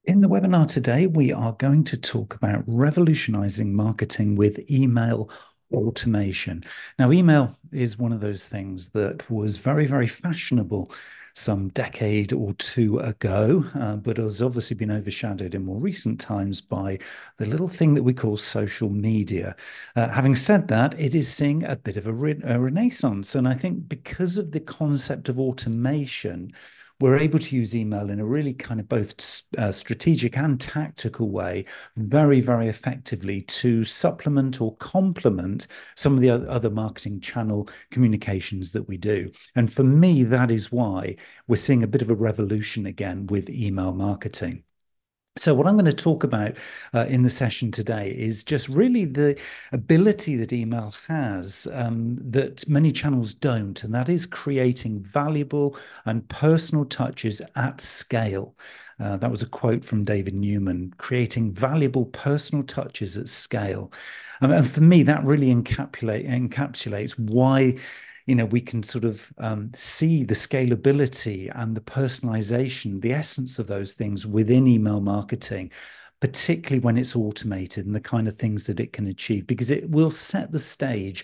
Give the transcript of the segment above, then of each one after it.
In the webinar today, we are going to talk about revolutionizing marketing with email automation. Now, email is one of those things that was very, very fashionable some decade or two ago, but has obviously been overshadowed in more recent times by the little thing that we call social media. Having said that, it is seeing a bit of a renaissance. And I think because of the concept of automation, we're able to use email in a really kind of both strategic and tactical way, very, very effectively to supplement or complement some of the other marketing channel communications that we do. And for me, that is why we're seeing a bit of a revolution again with email marketing. So what I'm going to talk about in the session today is just really the ability that email has that many channels don't, and that is creating valuable and personal touches at scale. That was a quote from David Newman, creating valuable personal touches at scale. And for me, that really encapsulates why we can sort of see the scalability and the personalization, the essence of those things within email marketing, particularly when it's automated and the kind of things that it can achieve, because it will set the stage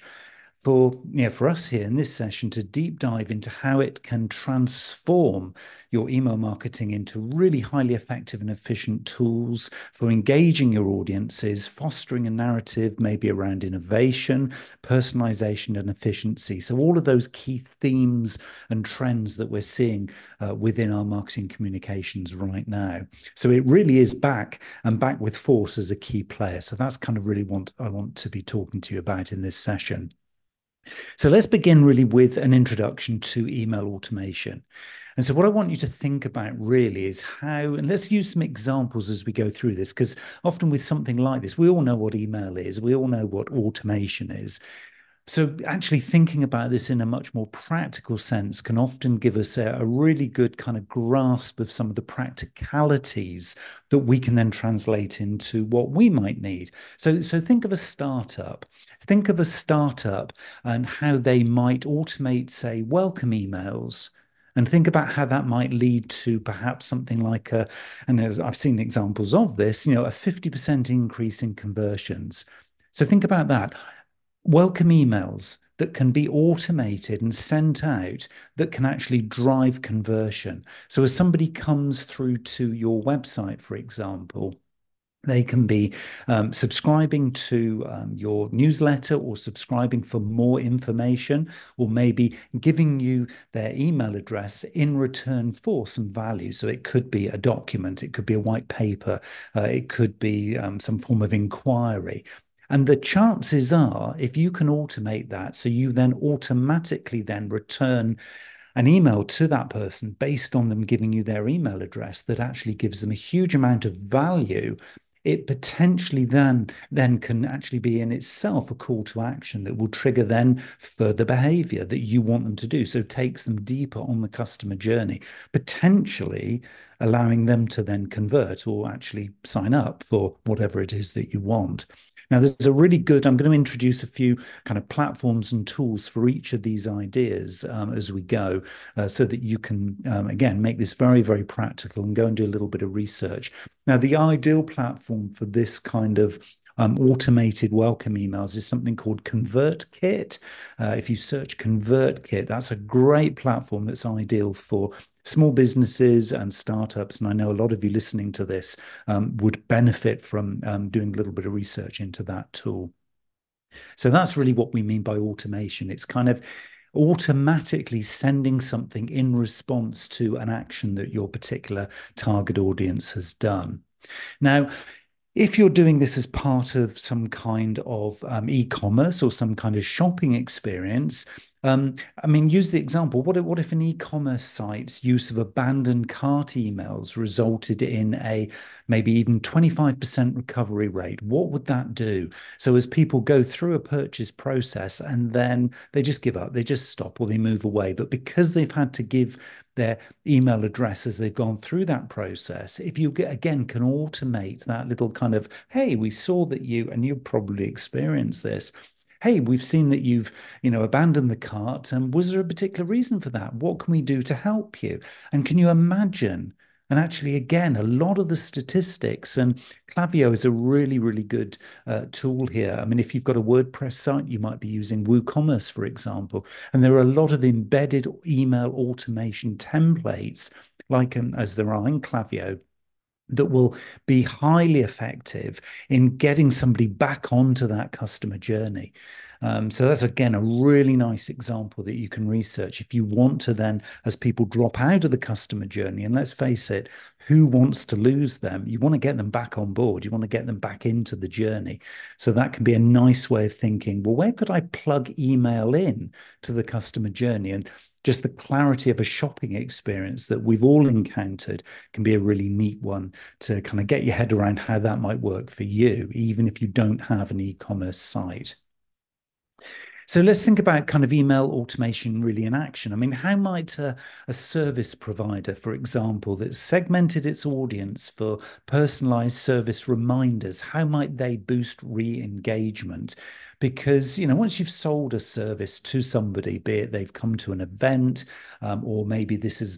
for us here in this session to deep dive into how it can transform your email marketing into really highly effective and efficient tools for engaging your audiences, fostering a narrative maybe around innovation, personalization, and efficiency. So all of those key themes and trends that we're seeing within our marketing communications right now. So it really is back and back with force as a key player. So that's kind of really what I want to be talking to you about in this session. So let's begin really with an introduction to email automation. And so what I want you to think about really is how, and let's use some examples as we go through this, because often with something like this, we all know what email is, we all know what automation is. So actually thinking about this in a much more practical sense can often give us a really good kind of grasp of some of the practicalities that we can then translate into what we might need. So think of a startup. Think of a startup and how they might automate, say, welcome emails. And think about how that might lead to perhaps something like and I've seen examples of this, a 50% increase in conversions. So think about that. Welcome emails that can be automated and sent out that can actually drive conversion. So as somebody comes through to your website, for example, they can be subscribing to your newsletter or subscribing for more information, or maybe giving you their email address in return for some value. So it could be a document, it could be a white paper, it could be some form of inquiry. And the chances are, if you can automate that, so you then automatically then return an email to that person based on them giving you their email address that actually gives them a huge amount of value, it potentially then can actually be in itself a call to action that will trigger then further behavior that you want them to do. So it takes them deeper on the customer journey, potentially allowing them to then convert or actually sign up for whatever it is that you want. Now, there's a really good, I'm going to introduce a few kind of platforms and tools for each of these ideas as we go, so that you can, again, make this very, very practical and go and do a little bit of research. Now, the ideal platform for this kind of automated welcome emails is something called ConvertKit. If you search ConvertKit, that's a great platform that's ideal for small businesses and startups. And I know a lot of you listening to this would benefit from doing a little bit of research into that tool. So that's really what we mean by automation. It's kind of automatically sending something in response to an action that your particular target audience has done. Now, if you're doing this as part of some kind of e-commerce or some kind of shopping experience, I mean, use the example. What if an e-commerce site's use of abandoned cart emails resulted in a maybe even 25% recovery rate? What would that do? So as people go through a purchase process and then they just give up, they just stop or they move away. But because they've had to give their email address as they've gone through that process, if you again can automate that little kind of, hey, we saw that you, and you've probably experienced this, hey, we've seen that you've, abandoned the cart. And was there a particular reason for that? What can we do to help you? And can you imagine And actually, again, a lot of the statistics, and Klaviyo is a really, really good tool here. I mean, if you've got a WordPress site, you might be using WooCommerce, for example. And there are a lot of embedded email automation templates, like as there are in Klaviyo, that will be highly effective in getting somebody back onto that customer journey. So that's, again, a really nice example that you can research if you want to then, as people drop out of the customer journey, and let's face it, who wants to lose them? You want to get them back on board. You want to get them back into the journey. So that can be a nice way of thinking, well, where could I plug email in to the customer journey? And just the clarity of a shopping experience that we've all encountered can be a really neat one to kind of get your head around how that might work for you, even if you don't have an e-commerce site. So let's think about kind of email automation really in action. I mean, how might a service provider, for example, that segmented its audience for personalized service reminders, how might they boost re-engagement? Because, once you've sold a service to somebody, be it they've come to an event, or maybe this is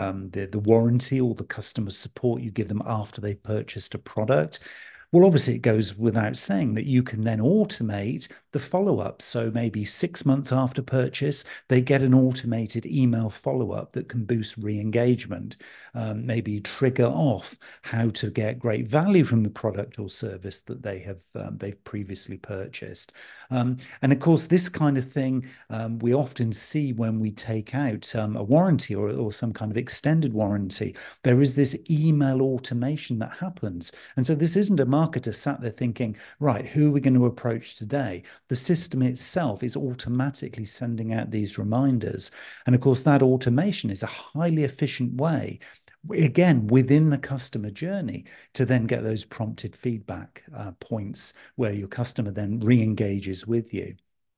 the warranty or the customer support you give them after they've purchased a product. Well, obviously, it goes without saying that you can then automate the follow-up. So maybe 6 months after purchase, they get an automated email follow-up that can boost re-engagement, maybe trigger off how to get great value from the product or service that they've previously purchased. And of course, this kind of thing we often see when we take out a warranty or some kind of extended warranty. There is this email automation that happens. And so this isn't a marketer sat there thinking, right, who are we going to approach today? The system itself is automatically sending out these reminders. And of course, that automation is a highly efficient way, again, within the customer journey, to then get those prompted feedback points where your customer then re-engages with you.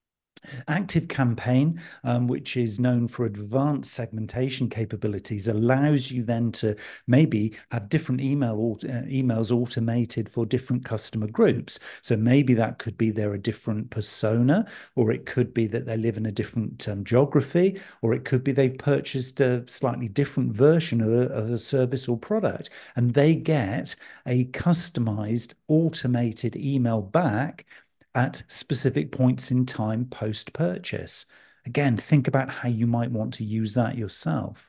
ActiveCampaign, which is known for advanced segmentation capabilities, allows you then to maybe have different emails automated for different customer groups. So maybe that could be they're a different persona, or it could be that they live in a different geography, or it could be they've purchased a slightly different version of a service or product, and they get a customized automated email back at specific points in time post-purchase. Again, think about how you might want to use that yourself.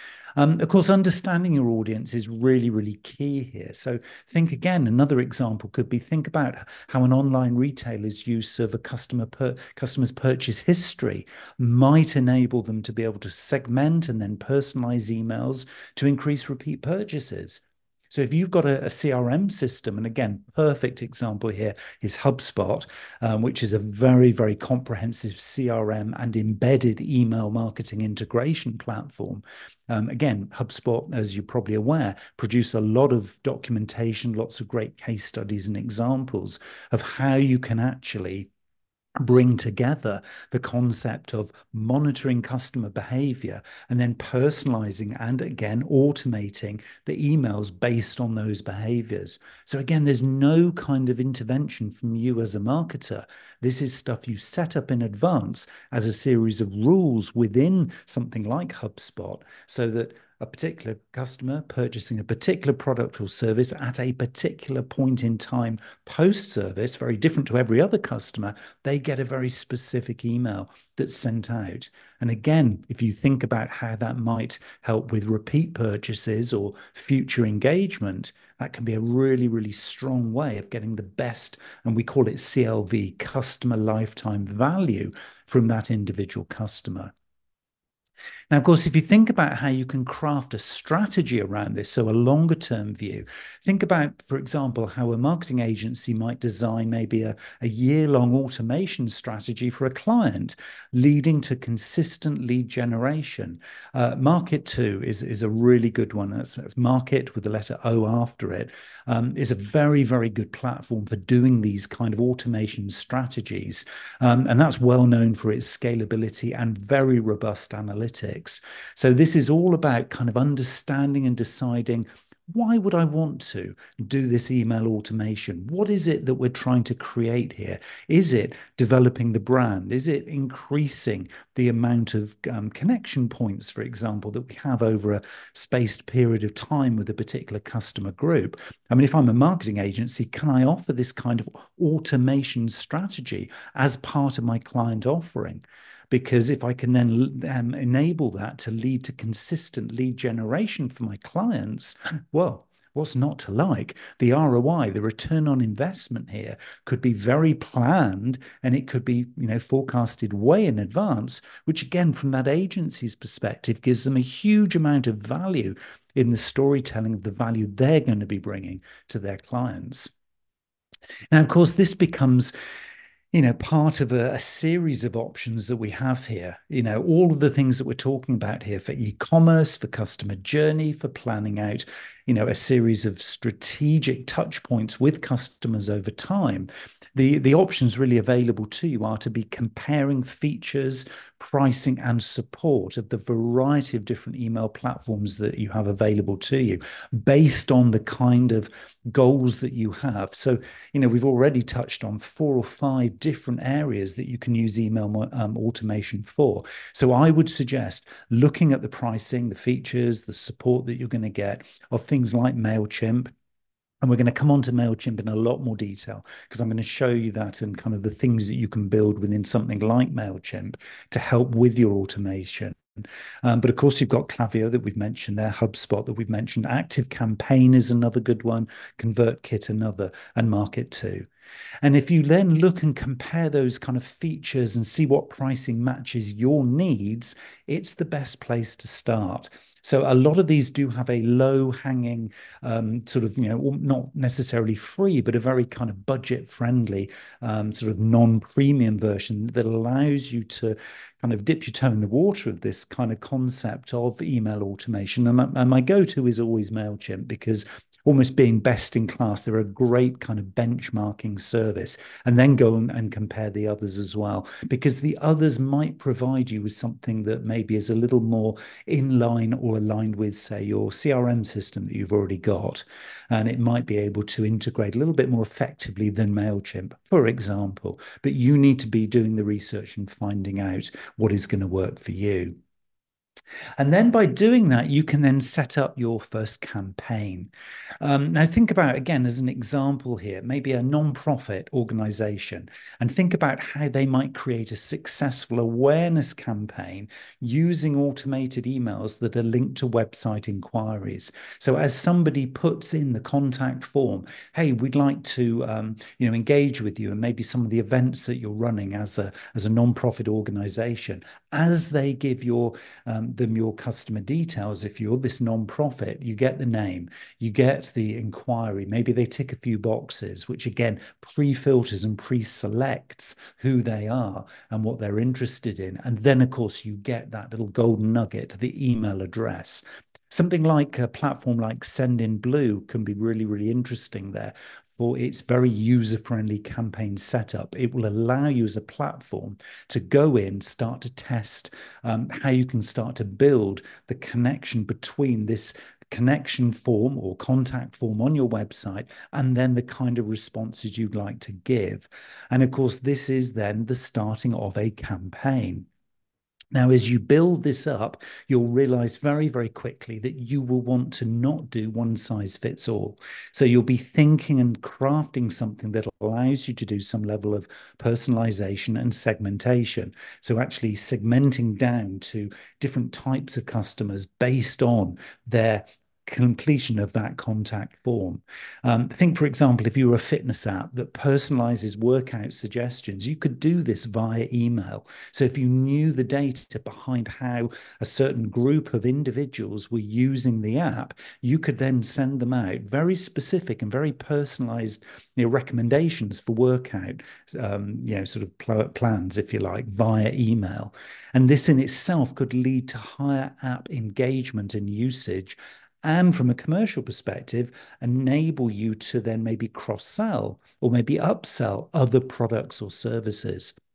Of course, understanding your audience is really, really key here. So think again, another example could be, think about how an online retailer's use of a customer's purchase history might enable them to be able to segment and then personalize emails to increase repeat purchases. So if you've got a CRM system, and again, perfect example here is HubSpot, which is a very, very comprehensive CRM and embedded email marketing integration platform. Again, HubSpot, as you're probably aware, produce a lot of documentation, lots of great case studies and examples of how you can actually bring together the concept of monitoring customer behavior and then personalizing and, again, automating the emails based on those behaviors. So again, there's no kind of intervention from you as a marketer. This is stuff you set up in advance as a series of rules within something like HubSpot, so that a particular customer purchasing a particular product or service at a particular point in time post-service, very different to every other customer, they get a very specific email that's sent out. And again, if you think about how that might help with repeat purchases or future engagement, that can be a really, really strong way of getting the best, and we call it CLV, customer lifetime value, from that individual customer. Now, of course, if you think about how you can craft a strategy around this, so a longer term view, think about, for example, how a marketing agency might design maybe a year-long automation strategy for a client, leading to consistent lead generation. Market2 is a really good one. That's Market with the letter O after it. Is a very, very good platform for doing these kind of automation strategies. And that's well known for its scalability and very robust analytics. So this is all about kind of understanding and deciding why would I want to do this email automation? What is it that we're trying to create here? Is it developing the brand? Is it increasing the amount of connection points, for example, that we have over a spaced period of time with a particular customer group? I mean, if I'm a marketing agency, can I offer this kind of automation strategy as part of my client offering? Because if I can then enable that to lead to consistent lead generation for my clients, well, what's not to like? The ROI, the return on investment here could be very planned, and it could be, forecasted way in advance, which again, from that agency's perspective, gives them a huge amount of value in the storytelling of the value they're going to be bringing to their clients. Now, of course, this becomes part of a series of options that we have here. All of the things that we're talking about here for e-commerce, for customer journey, for planning out, a series of strategic touch points with customers over time. The options really available to you are to be comparing features, pricing, and support of the variety of different email platforms that you have available to you based on the kind of goals that you have. So, we've already touched on 4 or 5 different areas that you can use email automation for. So I would suggest looking at the pricing, the features, the support that you're going to get of things like MailChimp. And we're going to come on to MailChimp in a lot more detail, because I'm going to show you that and kind of the things that you can build within something like MailChimp to help with your automation. But of course, you've got Klaviyo that we've mentioned there, HubSpot that we've mentioned, ActiveCampaign is another good one, ConvertKit another, and Marketo. And if you then look and compare those kind of features and see what pricing matches your needs, it's the best place to start. So a lot of these do have a low hanging sort of, not necessarily free, but a very kind of budget friendly sort of non-premium version that allows you to kind of dip your toe in the water of this kind of concept of email automation. And my go-to is always MailChimp, because almost being best in class, they're a great kind of benchmarking service. And then go and compare the others as well, because the others might provide you with something that maybe is a little more in line or aligned with, say, your CRM system that you've already got. And it might be able to integrate a little bit more effectively than MailChimp, for example. But you need to be doing the research and finding out what is going to work for you. And then by doing that, you can then set up your first campaign. Now, think about, again, as an example here, maybe a non-profit organization, and think about how they might create a successful awareness campaign using automated emails that are linked to website inquiries. So as somebody puts in the contact form, hey, we'd like to engage with you, and maybe some of the events that you're running as a non-profit organization, as they give them your customer details. If you're this non-profit, you get the name, you get the inquiry, maybe they tick a few boxes, which again pre-filters and pre-selects who they are and what they're interested in. And then, of course, you get that little golden nugget, the email address. Something like a platform like Sendinblue can be really, really interesting there, for its very user-friendly campaign setup. It will allow you as a platform to go in, start to test how you can start to build the connection between this connection form or contact form on your website and then the kind of responses you'd like to give. And of course, this is then the starting of a campaign. Now, as you build this up, you'll realize very, very quickly that you will want to not do one size fits all. So you'll be thinking and crafting something that allows you to do some level of personalization and segmentation. So actually segmenting down to different types of customers based on their completion of that contact form. Think, for example, if you were a fitness app that personalizes workout suggestions, you could do this via email. So if you knew the data behind how a certain group of individuals were using the app, you could then send them out very specific and very personalized recommendations for workout, sort of plans, if you like, via email. And this in itself could lead to higher app engagement and usage, and from a commercial perspective, enable you to then maybe cross-sell or maybe upsell other products or services.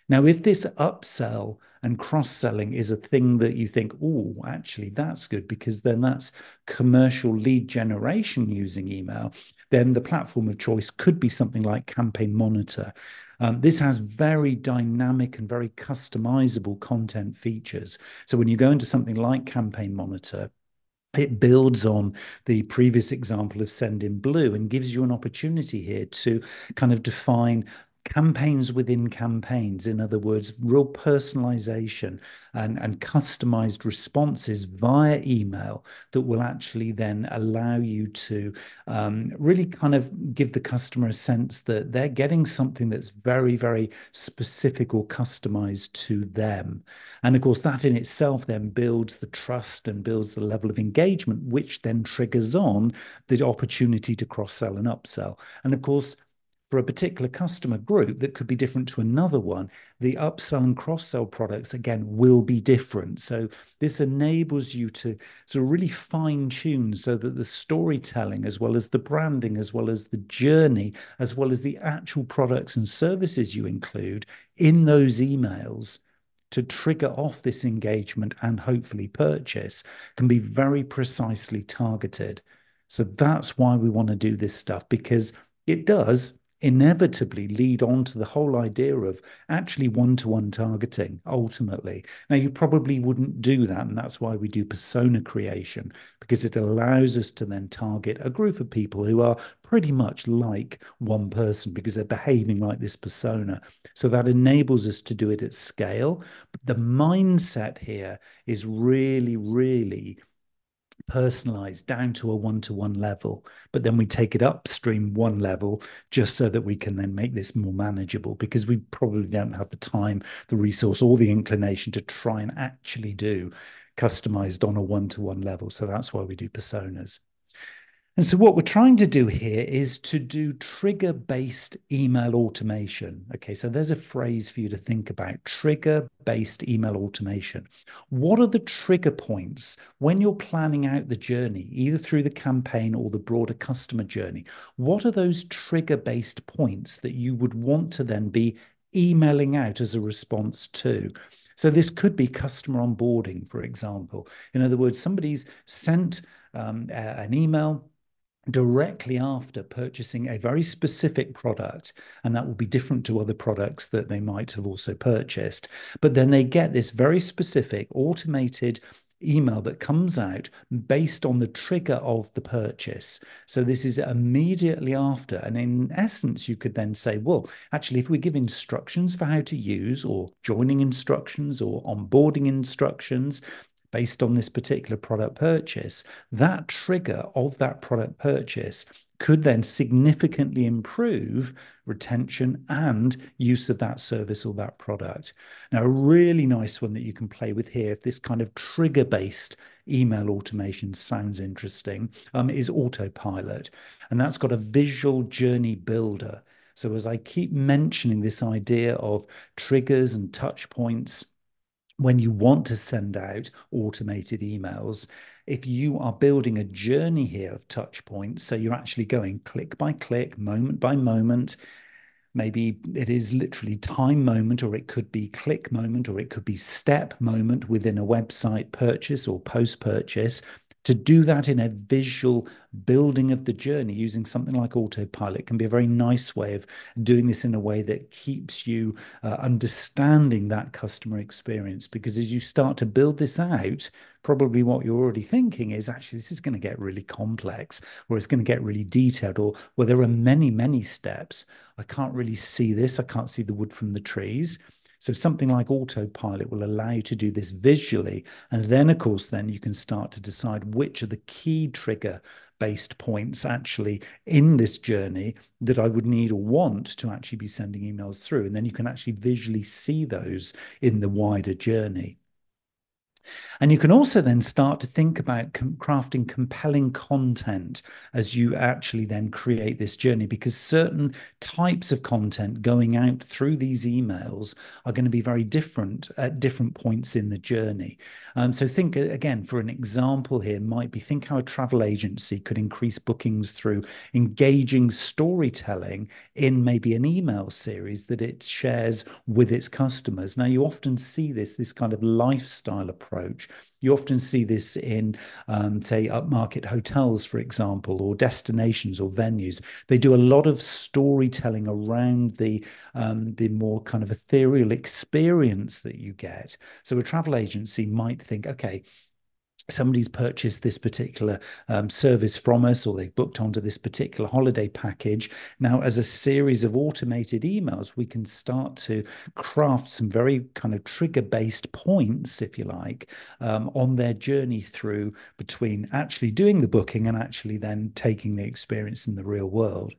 Now, if this upsell and cross-selling is a thing that you think, oh, actually, that's good because then that's commercial lead generation using email, then the platform of choice could be something like Campaign Monitor. This has very dynamic and very customizable content features. So when you go into something like Campaign Monitor, it builds on the previous example of Sendinblue and gives you an opportunity here to kind of define campaigns within campaigns. In other words, real personalization and customized responses via email that will actually then allow you to really kind of give the customer a sense that they're getting something that's very, very specific or customized to them. And of course, that in itself then builds the trust and builds the level of engagement, which then triggers on the opportunity to cross sell and upsell. And of course, for a particular customer group that could be different to another one, the upsell and cross sell products, again, will be different. So this enables you to sort of really fine tune so that the storytelling, as well as the branding, as well as the journey, as well as the actual products and services you include in those emails to trigger off this engagement and hopefully purchase can be very precisely targeted. So that's why we want to do this stuff, because it does inevitably lead on to the whole idea of actually one-to-one targeting ultimately. Now, you probably wouldn't do that, and that's why we do persona creation, because it allows us to then target a group of people who are pretty much like one person because they're behaving like this persona. So that enables us to do it at scale. But the mindset here is really, really personalized down to a one-to-one level, but then we take it upstream one level just so that we can then make this more manageable, because we probably don't have the time, the resource, or the inclination to try and actually do customized on a one-to-one level. So that's why we do personas. And so what we're trying to do here is to do trigger-based email automation. Okay, so there's a phrase for you to think about: trigger-based email automation. What are the trigger points when you're planning out the journey, either through the campaign or the broader customer journey? What are those trigger-based points that you would want to then be emailing out as a response to? So this could be customer onboarding, for example. In other words, somebody's sent an email directly after purchasing a very specific product, and that will be different to other products that they might have also purchased. But then they get this very specific automated email that comes out based on the trigger of the purchase. So this is immediately after. And in essence, you could then say, well, actually, if we give instructions for how to use, or joining instructions or onboarding instructions, based on this particular product purchase, that trigger of that product purchase could then significantly improve retention and use of that service or that product. Now, a really nice one that you can play with here, if this kind of trigger-based email automation sounds interesting, is Autopilot. And that's got a visual journey builder. So as I keep mentioning this idea of triggers and touch points, when you want to send out automated emails, if you are building a journey here of touch points, so you're actually going click by click, moment by moment, maybe it is literally time moment, or it could be click moment, or it could be step moment within a website purchase or post-purchase. To do that in a visual building of the journey using something like Autopilot can be a very nice way of doing this in a way that keeps you understanding that customer experience. Because as you start to build this out, probably what you're already thinking is, actually, this is going to get really complex, or it's going to get really detailed, or well, there are many, many steps. I can't really see this. I can't see the wood from the trees. So something like Autopilot will allow you to do this visually. And then, of course, then you can start to decide which are the key trigger-based points actually in this journey that I would need or want to actually be sending emails through. And then you can actually visually see those in the wider journey. And you can also then start to think about crafting compelling content as you actually then create this journey, because certain types of content going out through these emails are going to be very different at different points in the journey. So think again, for an example here, might be think how a travel agency could increase bookings through engaging storytelling in maybe an email series that it shares with its customers. Now, you often see this kind of lifestyle approach. You often see this in, say, upmarket hotels, for example, or destinations or venues. They do a lot of storytelling around the more kind of ethereal experience that you get. So a travel agency might think, okay, somebody's purchased this particular service from us, or they've booked onto this particular holiday package. Now, as a series of automated emails, we can start to craft some very kind of trigger-based points, if you like, on their journey through between actually doing the booking and actually then taking the experience in the real world.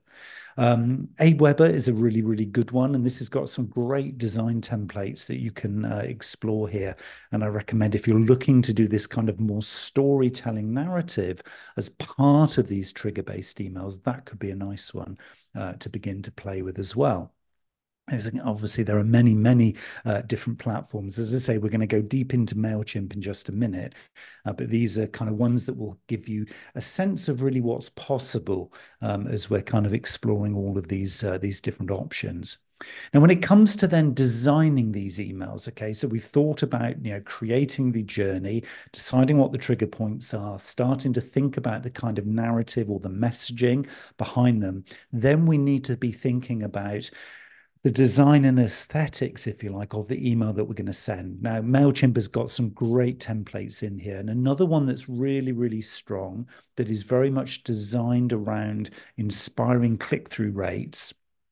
Aweber is a really, really good one, and this has got some great design templates that you can explore here. And I recommend, if you're looking to do this kind of more storytelling narrative as part of these trigger-based emails, that could be a nice one to begin to play with as well. Obviously, there are many, many different platforms. As I say, we're going to go deep into MailChimp in just a minute, but these are kind of ones that will give you a sense of really what's possible as we're kind of exploring all of these different options. Now, when it comes to then designing these emails, okay, so we've thought about, creating the journey, deciding what the trigger points are, starting to think about the kind of narrative or the messaging behind them. Then we need to be thinking about the design and aesthetics, if you like, of the email that we're going to send. Now, MailChimp has got some great templates in here. And another one that's really, really strong, that is very much designed around inspiring click-through rates.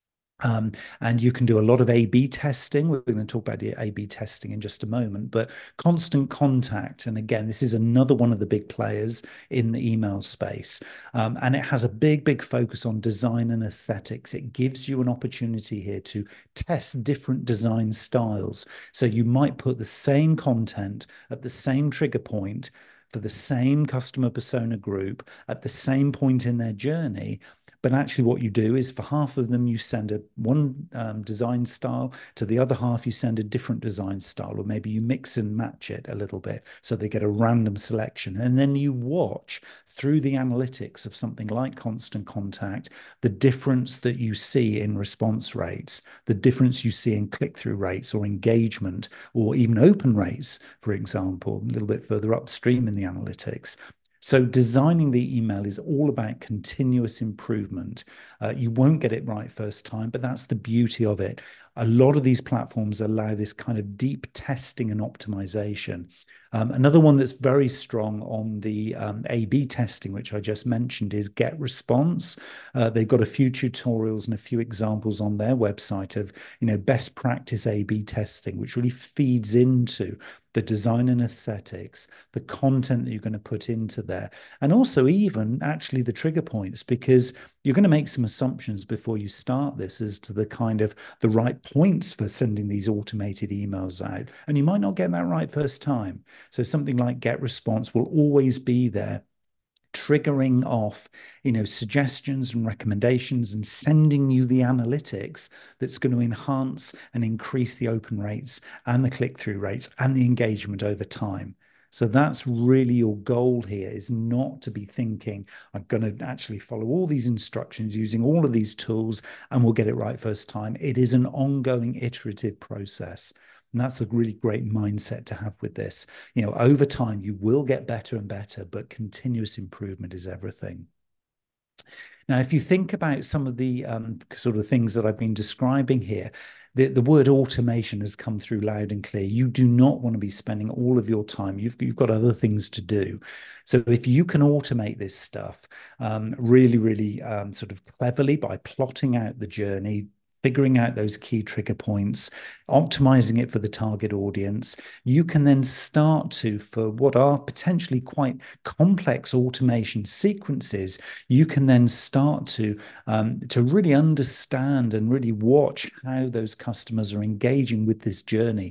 And you can do a lot of A/B testing. We're going to talk about the A/B testing in just a moment, but Constant Contact. And again, this is another one of the big players in the email space. And it has a big, big focus on design and aesthetics. It gives you an opportunity here to test different design styles. So you might put the same content at the same trigger point for the same customer persona group at the same point in their journey. But actually, what you do is for half of them, you send one design style. To the other half, you send a different design style, or maybe you mix and match it a little bit so they get a random selection. And then you watch through the analytics of something like Constant Contact, the difference that you see in response rates, the difference you see in click-through rates or engagement, or even open rates, for example, a little bit further upstream in the analytics. So designing the email is all about continuous improvement. You won't get it right first time, but that's the beauty of it. A lot of these platforms allow this kind of deep testing and optimization. Another one that's very strong on the A/B testing, which I just mentioned, is GetResponse. They've got a few tutorials and a few examples on their website of, best practice A/B testing, which really feeds into the design and aesthetics, the content that you're going to put into there, and also even actually the trigger points, because you're going to make some assumptions before you start this as to the kind of the right points for sending these automated emails out. And you might not get that right first time. So something like GetResponse will always be there, triggering off, suggestions and recommendations and sending you the analytics that's going to enhance and increase the open rates and the click-through rates and the engagement over time. So that's really your goal here, is not to be thinking, I'm going to actually follow all these instructions using all of these tools and we'll get it right first time. It is an ongoing iterative process. And that's a really great mindset to have with this. Over time, you will get better and better, but continuous improvement is everything. Now, if you think about some of the sort of things that I've been describing here, the word automation has come through loud and clear. You do not want to be spending all of your time. You've got other things to do. So if you can automate this stuff really, really sort of cleverly by plotting out the journey, figuring out those key trigger points, optimizing it for the target audience, you can then start to, for what are potentially quite complex automation sequences, you can then start to really understand and really watch how those customers are engaging with this journey,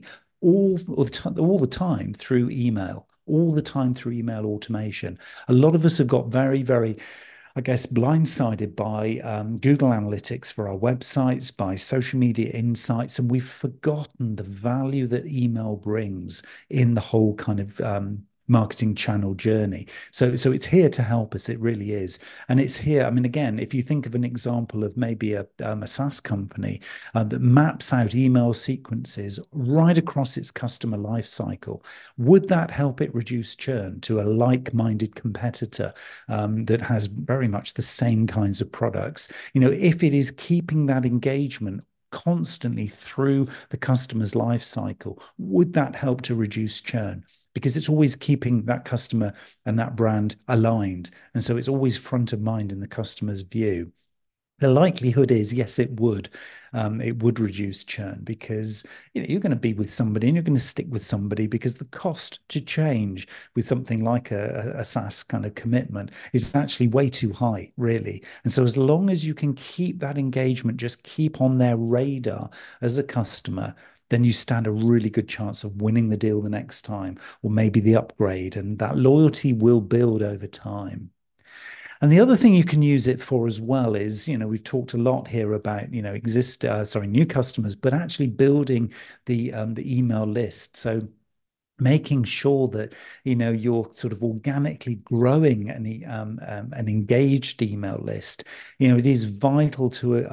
all the time through email, all the time through email automation. A lot of us have got very, very, I guess, blindsided by Google Analytics for our websites, by social media insights, and we've forgotten the value that email brings in the whole kind of marketing channel journey. So it's here to help us. It really is, and it's here. I mean, again, if you think of an example of maybe a SaaS company that maps out email sequences right across its customer life cycle, would that help it reduce churn to a like-minded competitor that has very much the same kinds of products? You know, if it is keeping that engagement constantly through the customer's life cycle, would that help to reduce churn? Because it's always keeping that customer and that brand aligned. And so it's always front of mind in the customer's view. The likelihood is, yes, it would. It would reduce churn because you're going to be with somebody and you're going to stick with somebody because the cost to change with something like a SaaS kind of commitment is actually way too high, really. And so as long as you can keep that engagement, just keep on their radar as a customer, then you stand a really good chance of winning the deal the next time, or maybe the upgrade, and that loyalty will build over time. And the other thing you can use it for as well is, we've talked a lot here about, new customers, but actually building the email list. So making sure that you're sort of organically growing an engaged email list. It is vital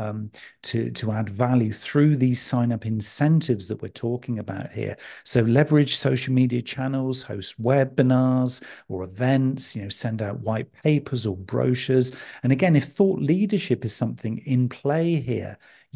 to add value through these sign up incentives that we're talking about here. So leverage social media channels, host webinars or events, send out white papers or brochures. And again, if thought leadership is something in play here,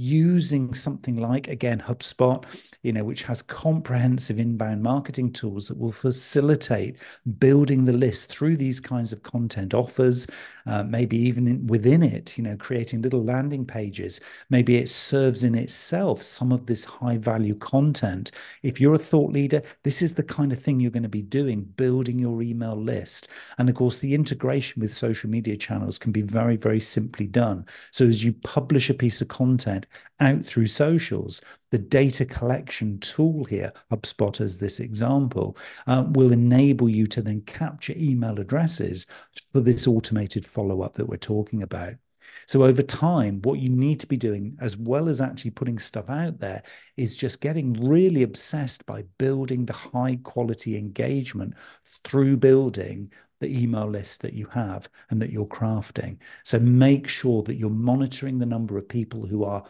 using something like, again, HubSpot, which has comprehensive inbound marketing tools that will facilitate building the list through these kinds of content offers, maybe even within it, creating little landing pages. Maybe it serves in itself some of this high value content. If you're a thought leader, this is the kind of thing you're going to be doing, building your email list. And of course, the integration with social media channels can be very, very simply done. So as you publish a piece of content out through socials, the data collection tool here, HubSpot as this example, will enable you to then capture email addresses for this automated follow-up that we're talking about. So over time, what you need to be doing, as well as actually putting stuff out there, is just getting really obsessed by building the high quality engagement through building the email list that you have and that you're crafting. So make sure that you're monitoring the number of people who are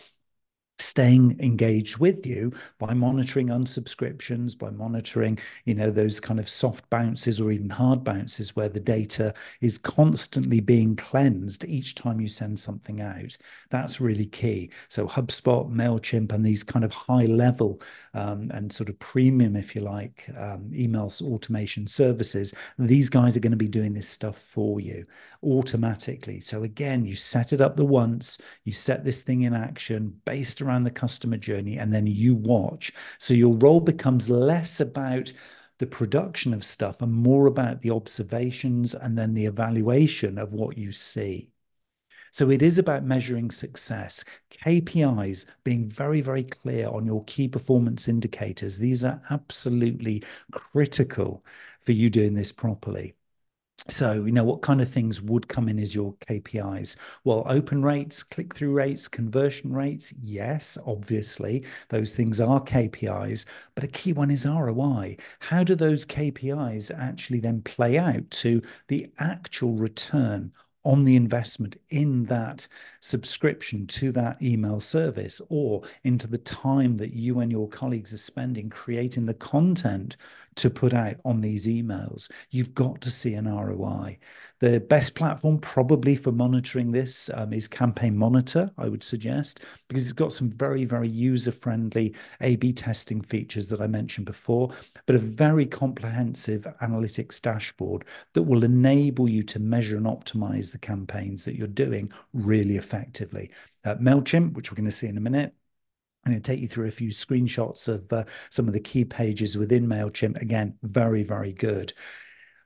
staying engaged with you by monitoring unsubscriptions, by monitoring, those kind of soft bounces or even hard bounces where the data is constantly being cleansed each time you send something out. That's really key. So HubSpot, MailChimp, and these kind of high level and sort of premium, if you like, email automation services, these guys are going to be doing this stuff for you automatically. So again, you set it up the once, you set this thing in action based around the customer journey, and then you watch. So your role becomes less about the production of stuff and more about the observations and then the evaluation of what you see. So it is about measuring success, KPIs, being very, very clear on your key performance indicators. These are absolutely critical for you doing this properly. So, what kind of things would come in as your KPIs? Well, open rates, click-through rates, conversion rates. Yes, obviously, those things are KPIs, but a key one is ROI. How do those KPIs actually then play out to the actual return on the investment in that subscription to that email service, or into the time that you and your colleagues are spending creating the content to put out on these emails? You've got to see an ROI. The best platform probably for monitoring this is Campaign Monitor, I would suggest, because it's got some very, very user-friendly A/B testing features that I mentioned before, but a very comprehensive analytics dashboard that will enable you to measure and optimize the campaigns that you're doing really effectively. MailChimp, which we're going to see in a minute, I'm going to take you through a few screenshots of some of the key pages within MailChimp. Again, very, very good.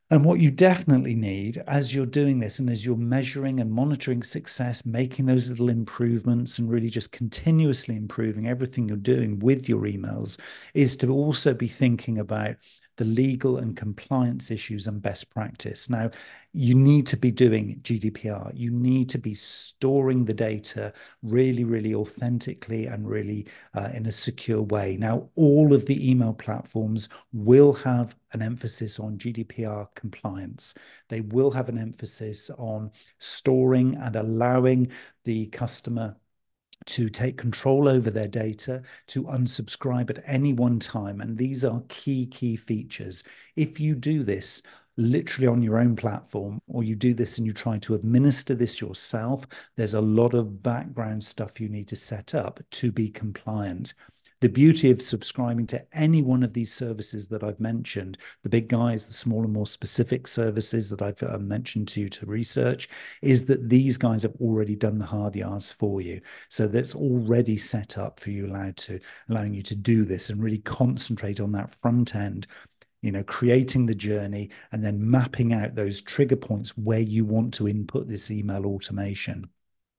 And what you definitely need as you're doing this and as you're measuring and monitoring success, making those little improvements and really just continuously improving everything you're doing with your emails, is to also be thinking about the legal and compliance issues and best practice. Now, you need to be doing GDPR. You need to be storing the data really, really authentically and really in a secure way. Now, all of the email platforms will have an emphasis on GDPR compliance. They will have an emphasis on storing and allowing the customer to take control over their data, to unsubscribe at any one time. And these are key features. If you do this literally on your own platform, or you do this and you try to administer this yourself, there's a lot of background stuff you need to set up to be compliant. The beauty of subscribing to any one of these services that I've mentioned, the big guys, the smaller, more specific services that I've mentioned to you to research, is that these guys have already done the hard yards for you. So that's already set up for you, allowing you to do this and really concentrate on that front end, creating the journey and then mapping out those trigger points where you want to input this email automation.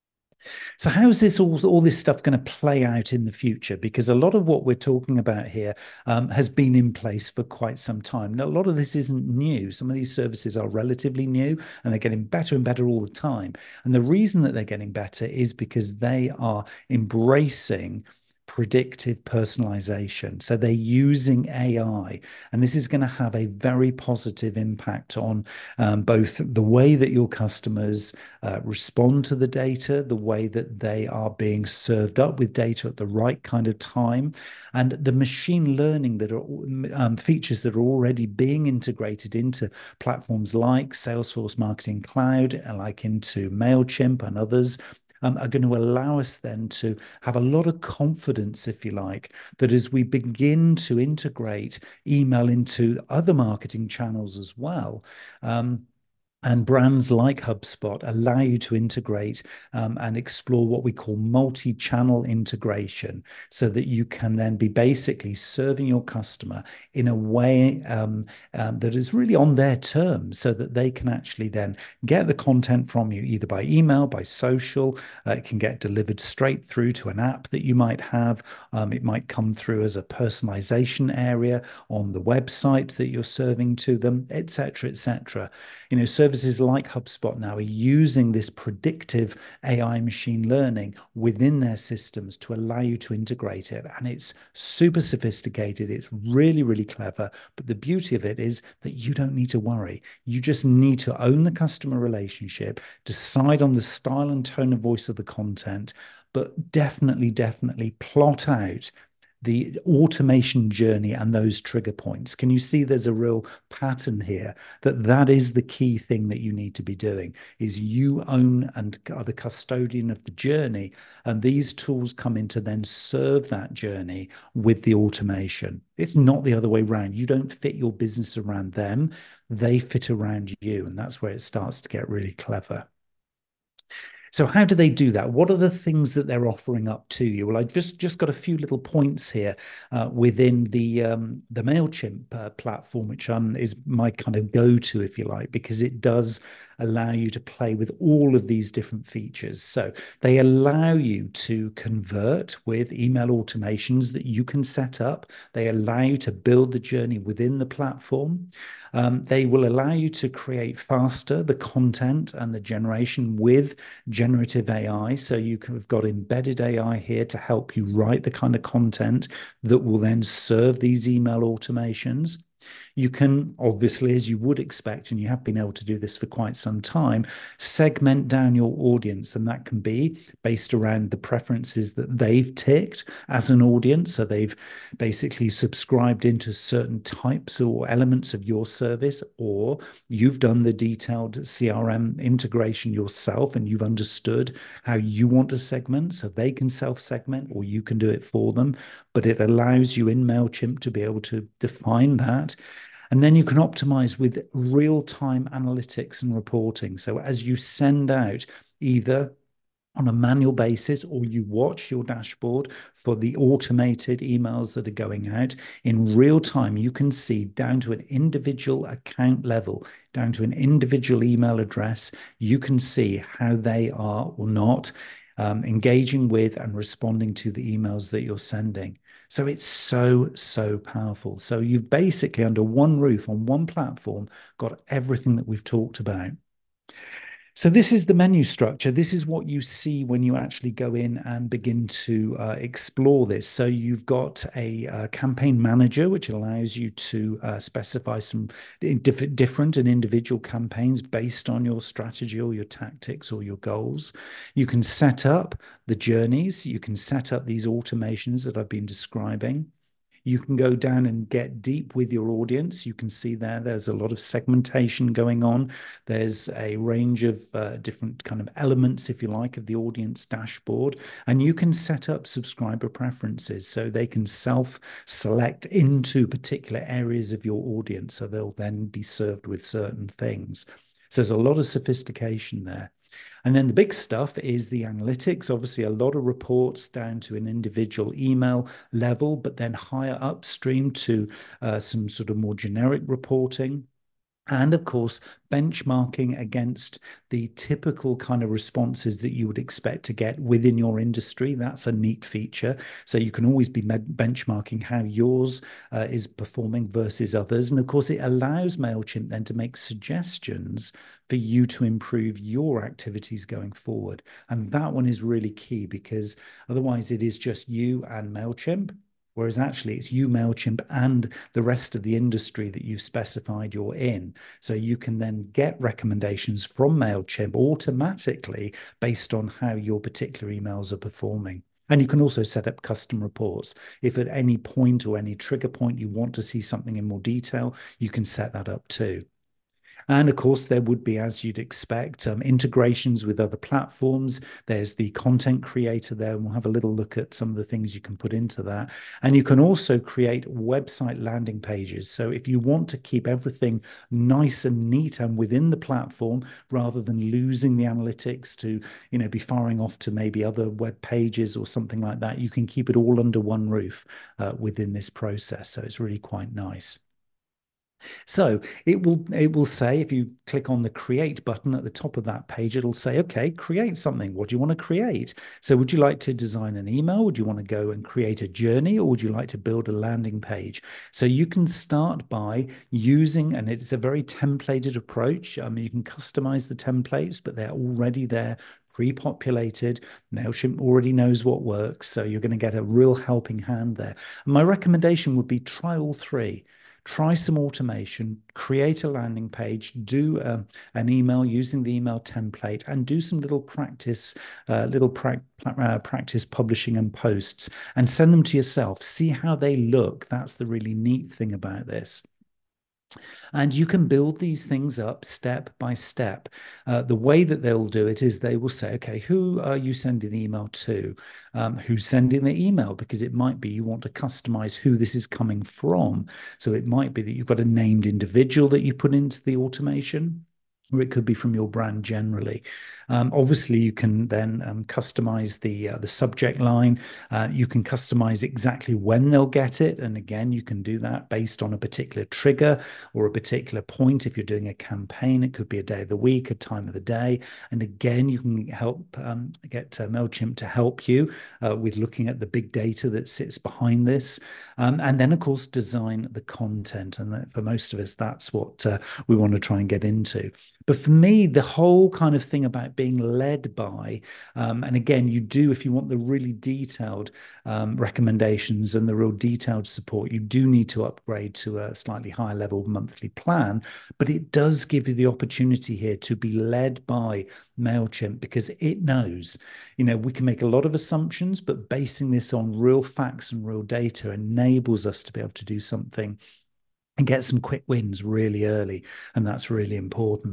So how is this all this stuff going to play out in the future? Because a lot of what we're talking about here has been in place for quite some time. Now, a lot of this isn't new. Some of these services are relatively new and they're getting better and better all the time. And the reason that they're getting better is because they are embracing predictive personalization. So they're using AI, and this is going to have a very positive impact on both the way that your customers respond to the data, the way that they are being served up with data at the right kind of time, and the machine learning that are features that are already being integrated into platforms like Salesforce Marketing Cloud, like into MailChimp and others, are going to allow us then to have a lot of confidence, if you like, that as we begin to integrate email into other marketing channels as well, and brands like HubSpot allow you to integrate and explore what we call multi-channel integration, so that you can then be basically serving your customer in a way that is really on their terms, so that they can actually then get the content from you either by email, by social. It can get delivered straight through to an app that you might have. It might come through as a personalization area on the website that you're serving to them, etc., etc. Services like HubSpot now are using this predictive AI machine learning within their systems to allow you to integrate it. And it's super sophisticated. It's really, really clever. But the beauty of it is that you don't need to worry. You just need to own the customer relationship, decide on the style and tone of voice of the content, but definitely plot out the automation journey and those trigger points. Can you see there's a real pattern here, that is the key thing that you need to be doing, is you own and are the custodian of the journey, and these tools come in to then serve that journey with the automation. It's not the other way around. You don't fit your business around them, they fit around you, and that's where it starts to get really clever. So how do they do that? What are the things that they're offering up to you? Well, I've just got a few little points here within the Mailchimp platform, which is my kind of go-to, if you like, because it does allow you to play with all of these different features. So they allow you to convert with email automations that you can set up. They allow you to build the journey within the platform. They will allow you to create faster the content and the generation with generative AI. So have got embedded AI here to help you write the kind of content that will then serve these email automations. You can obviously, as you would expect, and you have been able to do this for quite some time, segment down your audience. And that can be based around the preferences that they've ticked as an audience. So they've basically subscribed into certain types or elements of your service, or you've done the detailed CRM integration yourself and you've understood how you want to segment, so they can self-segment or you can do it for them. But it allows you in MailChimp to be able to define that. And then you can optimize with real-time analytics and reporting. So as you send out either on a manual basis, or you watch your dashboard for the automated emails that are going out in real time, you can see down to an individual account level, down to an individual email address, you can see how they are or not engaging with and responding to the emails that you're sending. So it's so, so powerful. So you've basically, under one roof on one platform, got everything that we've talked about. So this is the menu structure. This is what you see when you actually go in and begin to explore this. So you've got a campaign manager, which allows you to specify some different and individual campaigns based on your strategy or your tactics or your goals. You can set up the journeys. You can set up these automations that I've been describing. You can go down and get deep with your audience. You can see there's a lot of segmentation going on. There's a range of different kind of elements, if you like, of the audience dashboard. And you can set up subscriber preferences so they can self-select into particular areas of your audience. So they'll then be served with certain things. So there's a lot of sophistication there. And then the big stuff is the analytics. Obviously, a lot of reports down to an individual email level, but then higher upstream to some sort of more generic reporting. And of course, benchmarking against the typical kind of responses that you would expect to get within your industry. That's a neat feature. So you can always be benchmarking how yours is performing versus others. And of course, it allows MailChimp then to make suggestions for you to improve your activities going forward. And that one is really key because otherwise it is just you and MailChimp. Whereas actually it's you, MailChimp, and the rest of the industry that you've specified you're in. So you can then get recommendations from MailChimp automatically based on how your particular emails are performing. And you can also set up custom reports. If at any point or any trigger point you want to see something in more detail, you can set that up too. And of course, there would be, as you'd expect, integrations with other platforms. There's the content creator there, and we'll have a little look at some of the things you can put into that. And you can also create website landing pages. So if you want to keep everything nice and neat and within the platform, rather than losing the analytics to, be firing off to maybe other web pages or something like that, you can keep it all under one roof within this process. So it's really quite nice. So it will say, if you click on the create button at the top of that page, it'll say, okay, create something. What do you want to create? So would you like to design an email? Would you want to go and create a journey, or would you like to build a landing page? So you can start by using, and it's a very templated approach. You can customize the templates, but they're already there, pre-populated. MailChimp already knows what works. So you're going to get a real helping hand there. And my recommendation would be try all three. Try some automation, create a landing page, do an email using the email template, and do some little practice, practice publishing and posts, and send them to yourself. See how they look. That's the really neat thing about this. And you can build these things up step by step. The way that they'll do it is they will say, okay, who are you sending the email to? Who's sending the email? Because it might be you want to customize who this is coming from. So it might be that you've got a named individual that you put into the automation, or it could be from your brand generally. Obviously, you can then customize the subject line. You can customize exactly when they'll get it. And again, you can do that based on a particular trigger or a particular point. If you're doing a campaign, it could be a day of the week, a time of the day. And again, you can help get MailChimp to help you with looking at the big data that sits behind this. And then, of course, design the content. And for most of us, that's what we want to try and get into. But for me, the whole kind of thing about being led by, and again, you do, if you want the really detailed recommendations and the real detailed support, you do need to upgrade to a slightly higher level monthly plan. But it does give you the opportunity here to be led by MailChimp because it knows, we can make a lot of assumptions, but basing this on real facts and real data enables us to be able to do something and get some quick wins really early. And that's really important.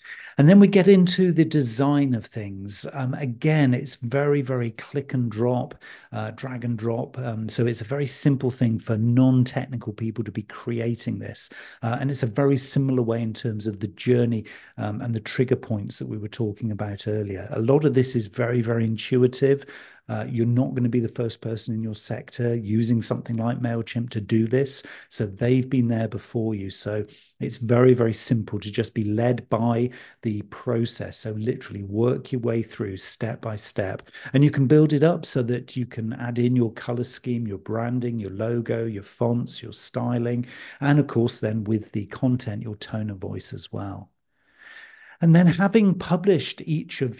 And then we get into the design of things. Again, it's very, very click and drop, drag and drop. So it's a very simple thing for non-technical people to be creating this. And it's a very similar way in terms of the journey and the trigger points that we were talking about earlier. A lot of this is very, very intuitive. You're not going to be the first person in your sector using something like MailChimp to do this. So they've been there before you. So it's very, very simple to just be led by the process. So literally work your way through step by step. And you can build it up so that you can add in your color scheme, your branding, your logo, your fonts, your styling, and of course, then with the content, your tone of voice as well. And then having published each of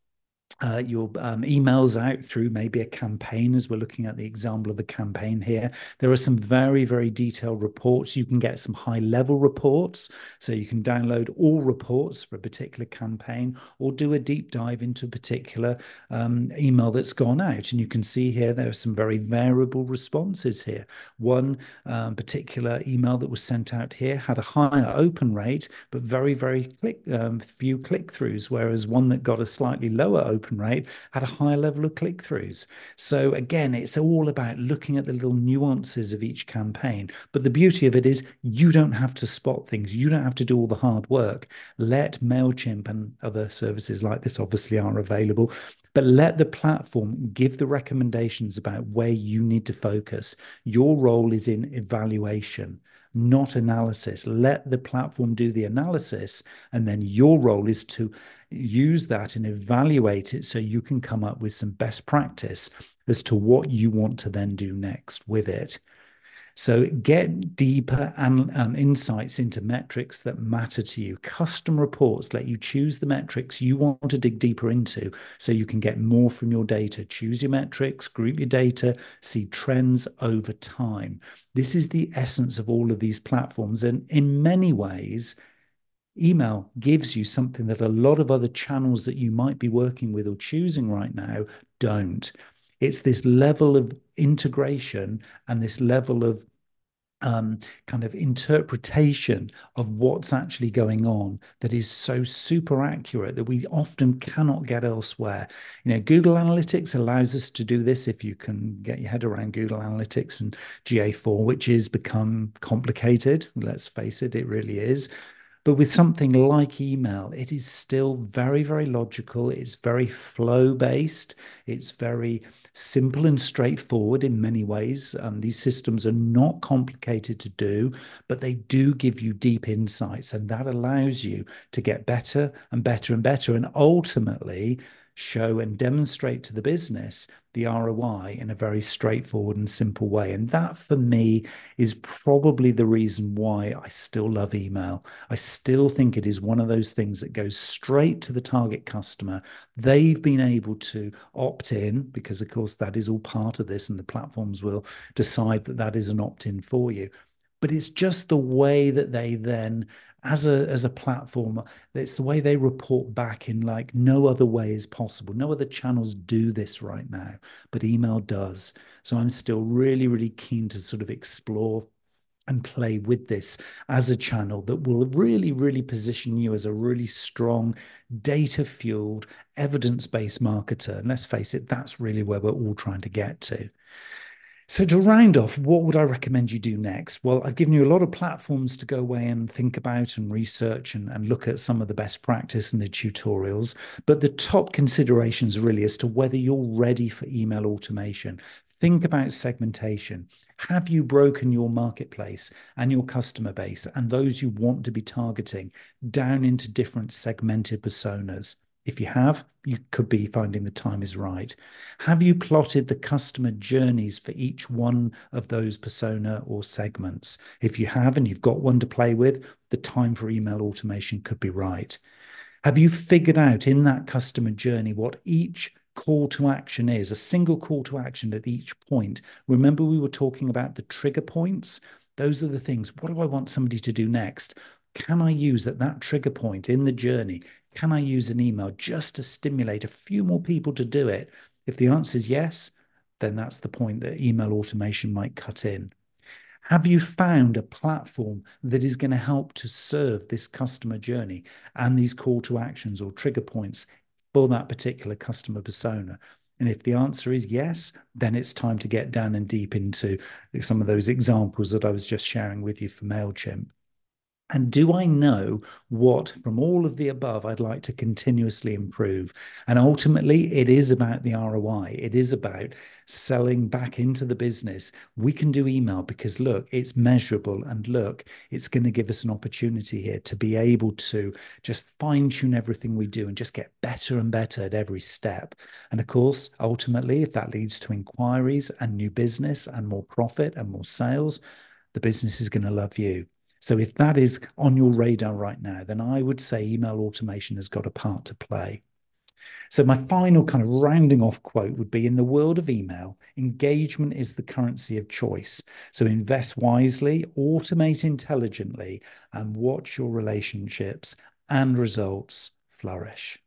your emails out through maybe a campaign, as we're looking at the example of a campaign here. There are some very, very detailed reports. You can get some high level reports. So you can download all reports for a particular campaign or do a deep dive into a particular email that's gone out. And you can see here, there are some very variable responses here. One particular email that was sent out here had a higher open rate, but very, very few click-throughs, whereas one that got a slightly lower open rate had a higher level of click-throughs. So again, it's all about looking at the little nuances of each campaign. But the beauty of it is you don't have to spot things. You don't have to do all the hard work. Let MailChimp and other services like this obviously are available, but let the platform give the recommendations about where you need to focus. Your role is in evaluation, not analysis. Let the platform do the analysis, and then your role is to use that and evaluate it so you can come up with some best practice as to what you want to then do next with it. So get deeper insights into metrics that matter to you. Custom reports let you choose the metrics you want to dig deeper into so you can get more from your data. Choose your metrics, group your data, see trends over time. This is the essence of all of these platforms. And in many ways, email gives you something that a lot of other channels that you might be working with or choosing right now don't. It's this level of integration and this level of kind of interpretation of what's actually going on that is so super accurate that we often cannot get elsewhere. You know, Google Analytics allows us to do this if you can get your head around Google Analytics and GA4, which has become complicated. Let's face it, it really is. But with something like email, it is still very, very logical. It's very flow based. It's very simple and straightforward in many ways. These systems are not complicated to do, but they do give you deep insights, and that allows you to get better and better and better, and ultimately show and demonstrate to the business the ROI in a very straightforward and simple way. And that for me is probably the reason why I still love email. I still think it is one of those things that goes straight to the target customer. They've been able to opt in because, of course, that is all part of this, and the platforms will decide that that is an opt-in for you. But it's just the way that they then, as a platform, it's the way they report back in like no other way is possible. No other channels do this right now, but email does. So I'm still really, really keen to sort of explore and play with this as a channel that will really, really position you as a really strong, data-fueled, evidence-based marketer. And let's face it, that's really where we're all trying to get to. So to round off, what would I recommend you do next? Well, I've given you a lot of platforms to go away and think about and research and look at some of the best practice and the tutorials. But the top considerations really as to whether you're ready for email automation. Think about segmentation. Have you broken your marketplace and your customer base and those you want to be targeting down into different segmented personas? If you have, you could be finding the time is right. Have you plotted the customer journeys for each one of those persona or segments? If you have and you've got one to play with, the time for email automation could be right. Have you figured out in that customer journey what each call to action is, a single call to action at each point? Remember, we were talking about the trigger points? Those are the things. What do I want somebody to do next? Can I use at that trigger point in the journey? Can I use an email just to stimulate a few more people to do it? If the answer is yes, then that's the point that email automation might cut in. Have you found a platform that is going to help to serve this customer journey and these call to actions or trigger points for that particular customer persona? And if the answer is yes, then it's time to get down and deep into some of those examples that I was just sharing with you for MailChimp. And do I know what, from all of the above, I'd like to continuously improve? And ultimately, it is about the ROI. It is about selling back into the business. We can do email because, look, it's measurable. And look, it's going to give us an opportunity here to be able to just fine tune everything we do and just get better and better at every step. And of course, ultimately, if that leads to inquiries and new business and more profit and more sales, the business is going to love you. So if that is on your radar right now, then I would say email automation has got a part to play. So my final kind of rounding off quote would be, in the world of email, engagement is the currency of choice. So invest wisely, automate intelligently, and watch your relationships and results flourish.